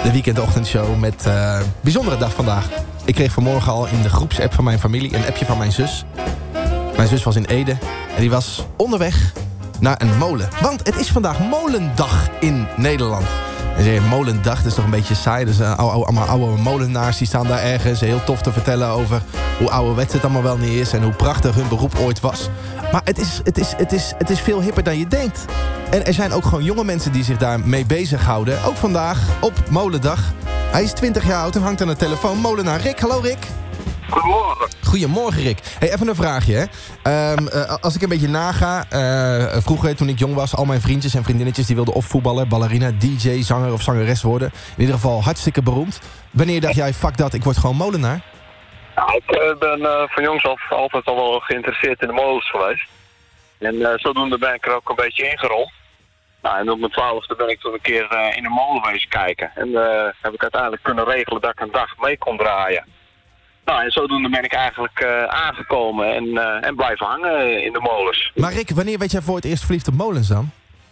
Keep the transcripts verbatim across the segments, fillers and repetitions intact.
De weekendochtendshow met uh, bijzondere dag vandaag. Ik kreeg vanmorgen al in de groepsapp van mijn familie een appje van mijn zus. Mijn zus was in Ede en die was onderweg naar een molen. Want het is vandaag molendag in Nederland. En zei, molendag, dat is toch een beetje saai. Dus uh, allemaal oude molenaars die staan daar ergens heel tof te vertellen over hoe ouderwets het allemaal wel niet is en hoe prachtig hun beroep ooit was. Maar het is, het is, het is, het is veel hipper dan je denkt. En er zijn ook gewoon jonge mensen die zich daarmee bezighouden. Ook vandaag op Molendag. Hij is twintig jaar oud en hangt aan de telefoon. Molenaar Rick. Hallo Rick. Goedemorgen. Goedemorgen Rick. Hey, even een vraagje. Hè. Um, uh, als ik een beetje naga. Uh, vroeger toen ik jong was. Al mijn vriendjes en vriendinnetjes die wilden of voetballer, ballerina, D J, zanger of zangeres worden. In ieder geval hartstikke beroemd. Wanneer dacht jij, fuck dat, ik word gewoon molenaar? Nou, ik uh, ben uh, van jongs af altijd al wel geïnteresseerd in de molens geweest. En uh, zodoende ben ik er ook een beetje ingerold. Nou, en op mijn twaalfde ben ik toen een keer uh, in een molen wezen kijken. En uh, heb ik uiteindelijk kunnen regelen dat ik een dag mee kon draaien. Nou, en zodoende ben ik eigenlijk uh, aangekomen en, uh, en blijven hangen in de molens. Maar Rick, wanneer werd jij voor het eerst verliefd op molens dan?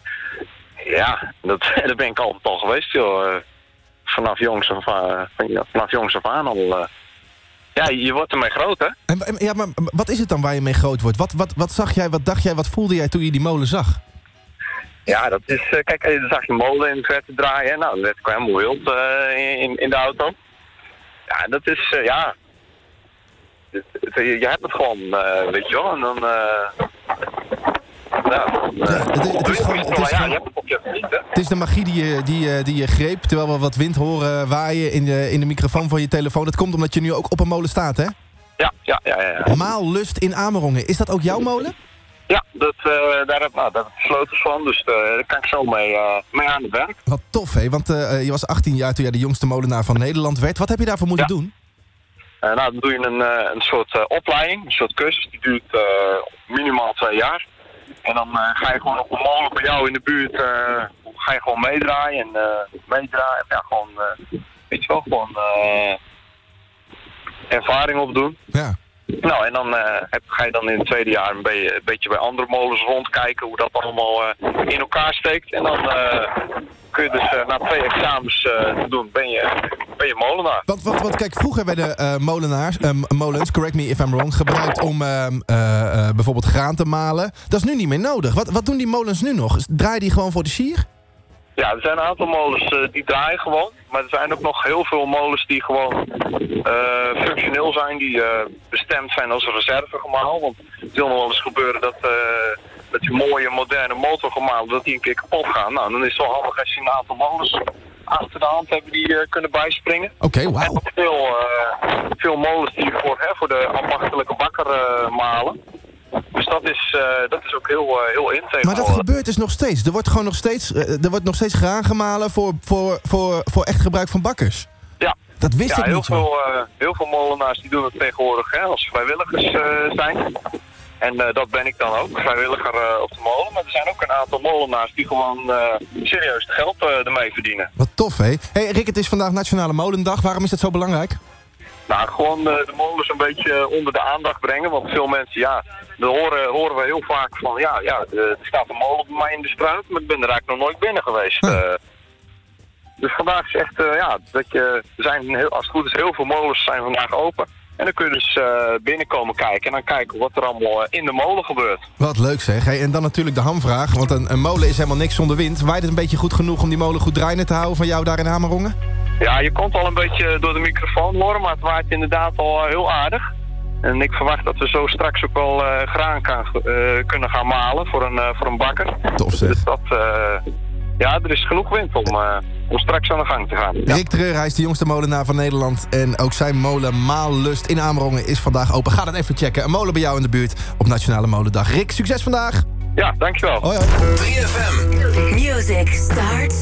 Ja, dat, dat ben ik altijd al geweest, joh. Uh, vanaf jongs af, uh, vanaf jongs af aan al. Uh, ja, je wordt ermee groot, hè? En, en, ja, maar wat is het dan waar je mee groot wordt? Wat, wat, wat zag jij, wat dacht jij, wat voelde jij toen je die molen zag? Ja, dat is, uh, kijk, dan zag je molen in het verte draaien. Nou, dat werd ik helemaal wild uh, in, in de auto. Ja, dat is, uh, ja... Het, het, je, je hebt het gewoon, uh, weet je wel, en dan... Uh, nou, uh, ja, het, het is gewoon... Het is, ja, gewoon, je hebt het op je vriend, hè? Het is de magie die je, die, die je greep, terwijl we wat wind horen waaien in de, in de microfoon van je telefoon. Dat komt omdat je nu ook op een molen staat, hè? Ja, ja, ja. ja, ja. Maallust in Amerongen. Is dat ook jouw molen? Ja, dat, uh, daar, heb, nou, daar heb ik sleutels van, dus uh, daar kan ik zo mee, uh, mee aan de werk. Wat tof, hè? Want uh, je was achttien jaar toen jij de jongste molenaar van Nederland werd. Wat heb je daarvoor moeten ja. doen? Uh, nou, dan doe je een, uh, een soort uh, opleiding, een soort cursus. Die duurt uh, minimaal twee jaar. En dan uh, ga je gewoon op een molen bij jou in de buurt, uh, ga je gewoon meedraaien en uh, meedraaien. Ja, gewoon, uh, weet je wel, gewoon uh, ervaring opdoen. Ja. Nou, en dan uh, heb, ga je dan in het tweede jaar een, be- een beetje bij andere molens rondkijken hoe dat allemaal uh, in elkaar steekt. En dan uh, kun je dus uh, na twee examens uh, te doen, ben je, ben je molenaar. Want, want, want kijk, vroeger werden uh, molenaars, uh, molens, correct me if I'm wrong, gebruikt om uh, uh, uh, bijvoorbeeld graan te malen. Dat is nu niet meer nodig. Wat, wat doen die molens nu nog? Draaien die gewoon voor de sier? Ja, er zijn een aantal molens uh, die draaien gewoon. Maar er zijn ook nog heel veel molens die gewoon uh, functioneel zijn. Die uh, bestemd zijn als reservegemaal. Want het wil nog wel eens gebeuren dat, uh, dat die mooie moderne motorgemalen dat die een keer kapot gaan. Nou, dan is het wel handig als je een aantal molens achter de hand hebben die uh, kunnen bijspringen. Oké, okay, wauw. En ook veel, uh, veel molens die voor, hè, voor de ambachtelijke bakker uh, malen. Dus dat is, uh, dat is ook heel, uh, heel in tegen. Maar dat gebeurt dus nog steeds. Er wordt gewoon nog steeds, uh, er wordt nog steeds graan gemalen voor, voor, voor, voor echt gebruik van bakkers. Ja. Dat wist ja, ik heel niet. Veel, uh, heel veel molenaars die doen het tegenwoordig hè, als vrijwilligers uh, zijn. En uh, dat ben ik dan ook, vrijwilliger uh, op de molen. Maar er zijn ook een aantal molenaars die gewoon uh, serieus het geld uh, ermee verdienen. Wat tof, hé. Hey, Rick, het is vandaag Nationale Molendag. Waarom is dat zo belangrijk? Nou, gewoon uh, de molens een beetje onder de aandacht brengen. Want veel mensen, ja, dan horen, horen we heel vaak van, ja, ja, er staat een molen bij mij in de straat, maar ik ben er eigenlijk nog nooit binnen geweest. Huh. Uh, dus vandaag is echt, uh, ja, dat je, er zijn heel, als het goed is, heel veel molens zijn vandaag open. En dan kun je dus uh, binnenkomen kijken en dan kijken wat er allemaal uh, in de molen gebeurt. Wat leuk zeg. Hey, en dan natuurlijk de hamvraag, want een, een molen is helemaal niks zonder wind. Waait het een beetje goed genoeg om die molen goed draaiende te houden van jou daar in Amerongen? Ja, je komt al een beetje door de microfoon horen, maar het waait inderdaad al uh, heel aardig. En ik verwacht dat we zo straks ook wel uh, graan kan, uh, kunnen gaan malen voor een, uh, voor een bakker. Tof zeg. Dus dat, uh, ja, er is genoeg wind om, uh, om straks aan de gang te gaan. Ja. Rick Treur, hij is de jongste molenaar van Nederland. En ook zijn molen Maallust in Amerongen is vandaag open. Ga dat even checken. Een molen bij jou in de buurt op Nationale Molendag. Rick, succes vandaag. Ja, dankjewel. Hoi, hoi. drie F M. Music starts